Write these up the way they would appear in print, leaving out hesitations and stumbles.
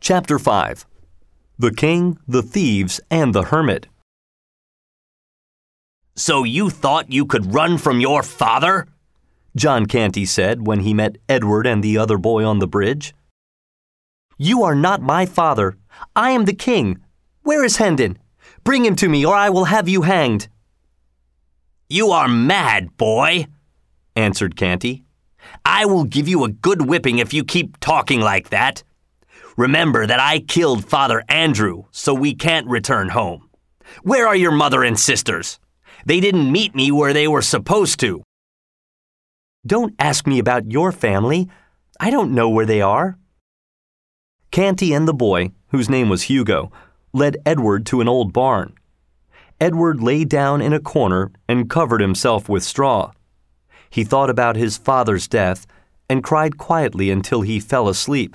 Chapter 5. The King, the Thieves, and the Hermit. "So you thought you could run from your father?" John Canty said when he met Edward and the other boy on the bridge. "You are not my father. I am the king. Where is Hendon? Bring him to me, or I will have you hanged." "You are mad, boy," answered Canty. "I will give you a good whipping if you keep talking like that. Remember that I killed Father Andrew, so we can't return home. Where are your mother and sisters? They didn't meet me where they were supposed to." "Don't ask me about your family. I don't know where they are." Canty and the boy, whose name was Hugo, led Edward to an old barn. Edward lay down in a corner and covered himself with straw. He thought about his father's death and cried quietly until he fell asleep.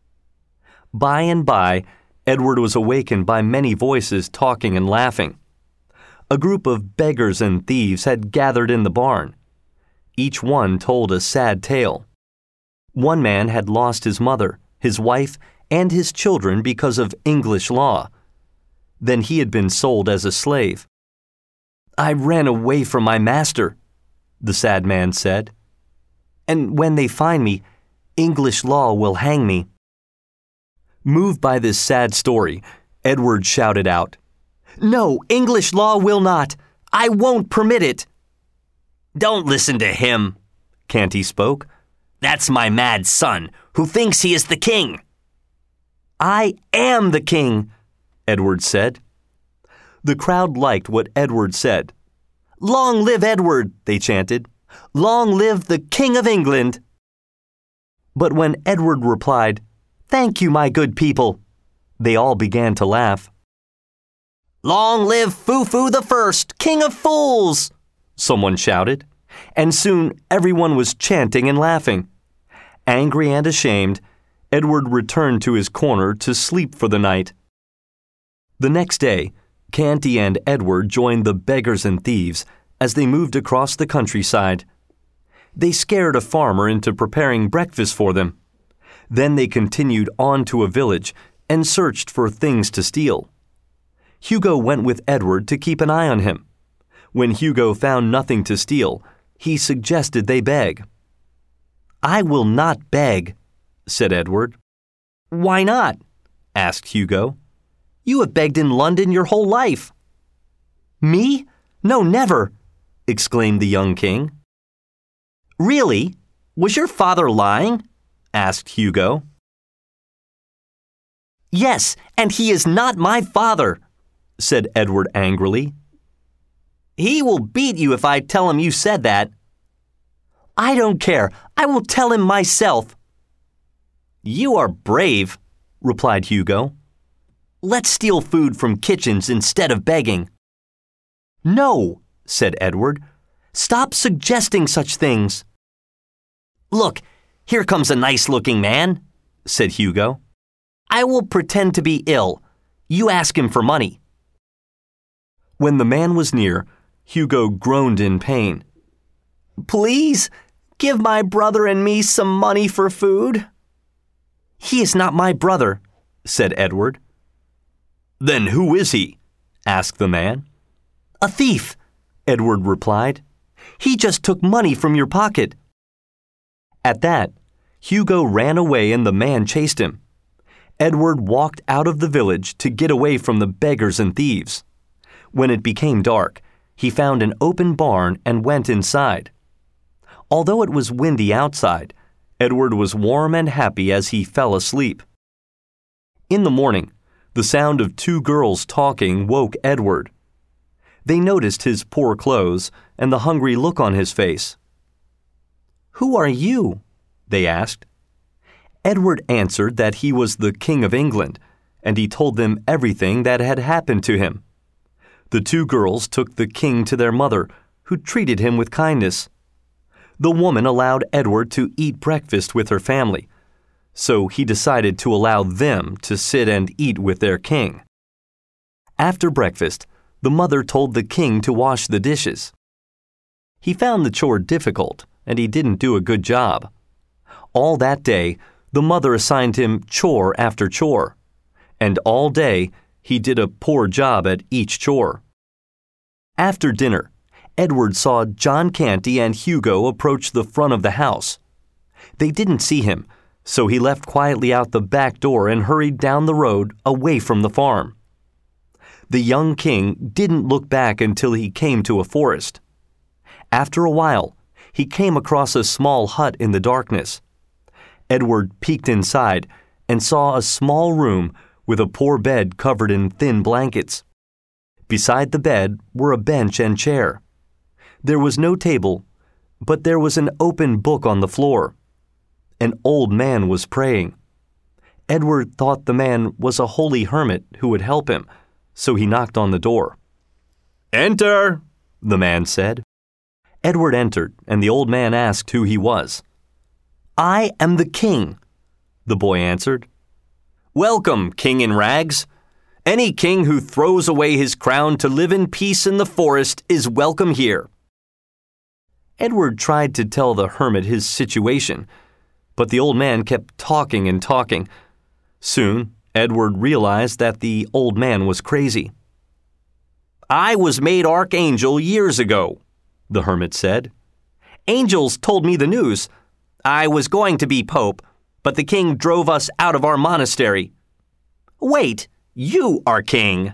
By and by, Edward was awakened by many voices talking and laughing. A group of beggars and thieves had gathered in the barn. Each one told a sad tale. One man had lost his mother, his wife, and his children because of English law. Then he had been sold as a slave. "I ran away from my master," the sad man said. "And when they find me, English law will hang me." Moved by this sad story, Edward shouted out, "No, English law will not. I won't permit it." "Don't listen to him," Canty spoke. "That's my mad son, who thinks he is the king." "I am the king," Edward said. The crowd liked what Edward said. "Long live Edward," they chanted. "Long live the King of England." But when Edward replied, "Thank you, my good people," they all began to laugh. "Long live Fufu the First, King of Fools!" someone shouted, and soon everyone was chanting and laughing. Angry and ashamed, Edward returned to his corner to sleep for the night. The next day, Canty and Edward joined the beggars and thieves as they moved across the countryside. They scared a farmer into preparing breakfast for them. Then they continued on to a village and searched for things to steal. Hugo went with Edward to keep an eye on him. When Hugo found nothing to steal, he suggested they beg. "I will not beg," said Edward. "Why not?" asked Hugo. "You have begged in London your whole life." "Me? No, never," exclaimed the young king. "Really? Was your father lying?" asked Hugo. "Yes, and he is not my father," said Edward angrily. "He will beat you if I tell him you said that." "I don't care. I will tell him myself." "You are brave," replied Hugo. "Let's steal food from kitchens instead of begging." "No," said Edward. "Stop suggesting such things." "Look, here comes a nice-looking man," said Hugo. "I will pretend to be ill. You ask him for money." When the man was near, Hugo groaned in pain. "Please, give my brother and me some money for food." "He is not my brother," said Edward. "Then who is he?" asked the man. "A thief," Edward replied. "He just took money from your pocket." At that, Hugo ran away and the man chased him. Edward walked out of the village to get away from the beggars and thieves. When it became dark, he found an open barn and went inside. Although it was windy outside, Edward was warm and happy as he fell asleep. In the morning, the sound of two girls talking woke Edward. They noticed his poor clothes and the hungry look on his face. "Who are you?" they asked. Edward answered that he was the King of England, and he told them everything that had happened to him. The two girls took the king to their mother, who treated him with kindness. The woman allowed Edward to eat breakfast with her family, so he decided to allow them to sit and eat with their king. After breakfast, the mother told the king to wash the dishes. He found the chore difficult, and he didn't do a good job. All that day, The mother assigned him chore after chore, and all day he did a poor job at each chore. After dinner, Edward saw John Canty and Hugo approach the front of the house. They didn't see him, so he left quietly out the back door and hurried down the road away from the farm. The young king didn't look back until he came to a forest. After a while, he came across a small hut in the darkness. Edward peeked inside and saw a small room with a poor bed covered in thin blankets. Beside the bed were a bench and chair. There was no table, but there was an open book on the floor. An old man was praying. Edward thought the man was a holy hermit who would help him, so he knocked on the door. "Enter," the man said. Edward entered, and the old man asked who he was. "I am the king," the boy answered. "Welcome, king in rags. Any king who throws away his crown to live in peace in the forest is welcome here." Edward tried to tell the hermit his situation, but the old man kept talking and talking. Soon, Edward realized that the old man was crazy. "I was made archangel years ago," the hermit said. "Angels told me the news. I was going to be pope, but the king drove us out of our monastery." "Wait, you are king."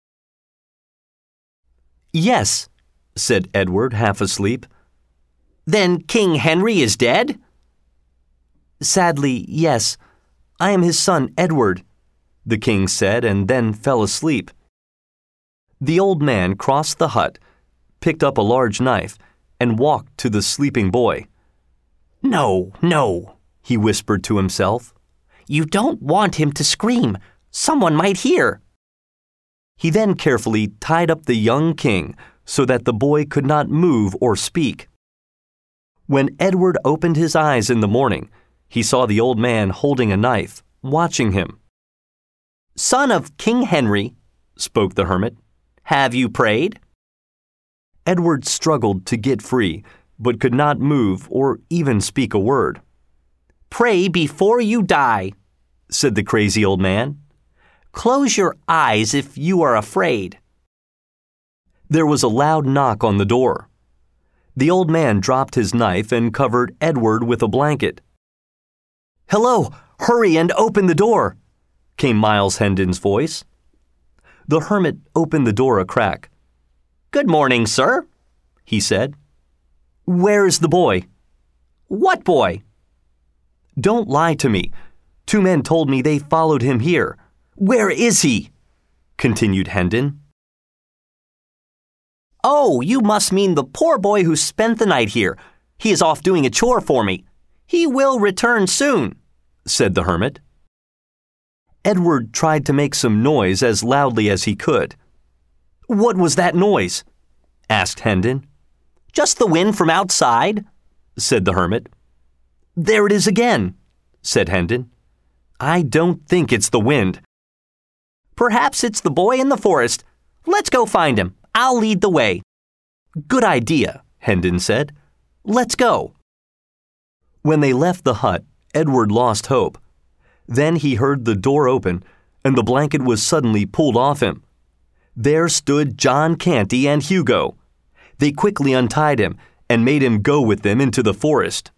"Yes," said Edward, half asleep. "Then King Henry is dead?" "Sadly, yes. I am his son, Edward," the king said, and then fell asleep. The old man crossed the hut, picked up a large knife, and walked to the sleeping boy. "No, no," he whispered to himself. "You don't want him to scream. Someone might hear." He then carefully tied up the young king so that the boy could not move or speak. When Edward opened his eyes in the morning, he saw the old man holding a knife, watching him. "Son of King Henry," spoke the hermit, "have you prayed?" Edward struggled to get free, but could not move or even speak a word. "Pray before you die," said the crazy old man. "Close your eyes if you are afraid." There was a loud knock on the door. The old man dropped his knife and covered Edward with a blanket. "Hello, hurry and open the door," came Miles Hendon's voice. The hermit opened the door a crack. "Good morning, sir," he said. "Where is the boy?" "What boy?" "Don't lie to me. 2 men told me they followed him here. Where is he?" continued Hendon. "Oh, you must mean the poor boy who spent the night here. He is off doing a chore for me. He will return soon," said the hermit. Edward tried to make some noise as loudly as he could. "What was that noise?" asked Hendon. "Just the wind from outside," said the hermit. "There it is again," said Hendon. "I don't think it's the wind." "Perhaps it's the boy in the forest. Let's go find him. I'll lead the way." "Good idea," Hendon said. "Let's go." When they left the hut, Edward lost hope. Then he heard the door open, and the blanket was suddenly pulled off him. There stood John Canty and Hugo. They quickly untied him and made him go with them into the forest.